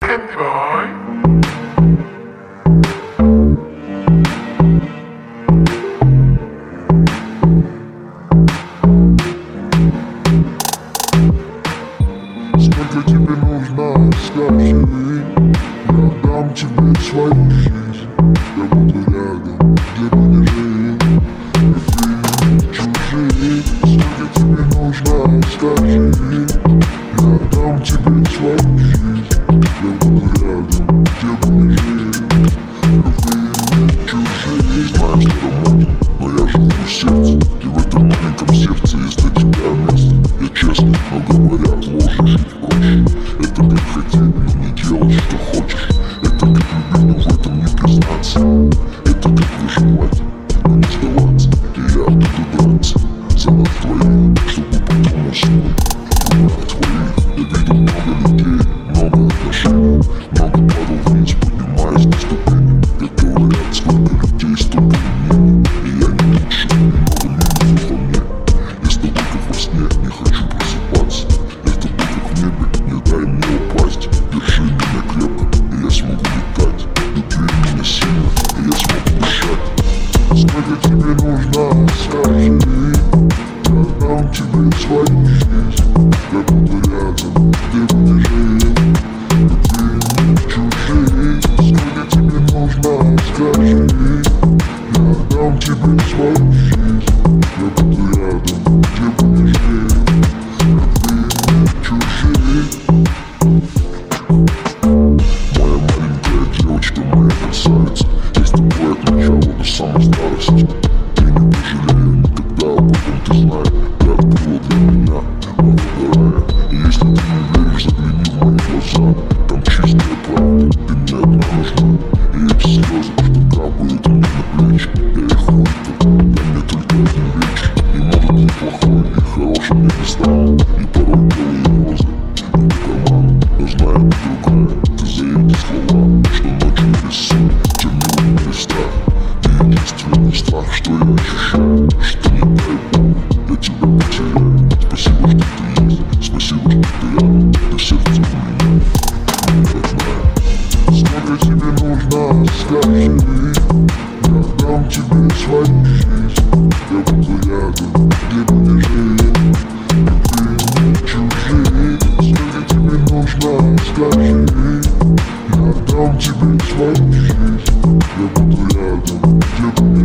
Enjoy. Сколько тебе нужно, скажи. Я дам тебе свою жизнь. Я буду рядом, где бы ни жил. Любви чужие. Сколько тебе нужно, скажи. Я дам тебе свою жизнь. Я буду рядом, где бы ни жил. Любви чужие. Знаю, что романтик, но я живу в сердце. И в этом маленьком сердце есть для тебя место. Я честно, но говорят, ложь жить проще. Это как хотеть, но не делать, что хочешь. Это как любить, но в этом не признаться. Это как выживать, но не сдаваться. И я буду драться за нас двоих, чтобы потом уснуть. В руках твоих я видел много людей, много отношений. Много падал вниз, поднимаясь на ступени. Как говорят, сколько людей, столько мнений. И я не лучше, много минусов во мне. Я с тобой как во сне, не хочу просыпаться. Я с тобой как в небе, не дай мне упасть. Держи меня крепко, и я смогу летать. Люби меня сильно, и я смогу дышать. Сколько тебе нужно, скажи. Я дам тебе свою жизнь. Я буду рядом, где бы ни жил. Любви чужие. Сколько тебе нужно, скажи. Я дам тебе свою жизнь. Я буду рядом, где бы ни жил. Любви чужие. Моя маленькая девочка, моя красавица. Я с тобой от начала до самой старости. Я не пожалею никогда об этом, ты знаешь. Ты открыла для меня много рая. И если ты не веришь, загляни в мои глаза. Там чистая правда, ты мне одна нужна. И эти слезы, что капают мне на плечи, я их вытер. Дай мне только один вечер. И может быть плохой и хорошим я не стану. И порой белые розы не по карману. Но знаю, ты другая, ты за эти слова, что ночью рисует чернилами листа. И единственный страх, что я ощущаю, что не дай Бог, я тебя потеряю. Спасибо, что ты есть, спасибо, что ты рядом. Ты сердце у меня, родная. Сколько тебе нужно, скажи. Я дам тебе свою жизнь. Я буду рядом, где бы ни жил. Любви чужие. Сколько тебе нужно, скажи. Я дам тебе свою жизнь. Я буду рядом, где бы ни жил.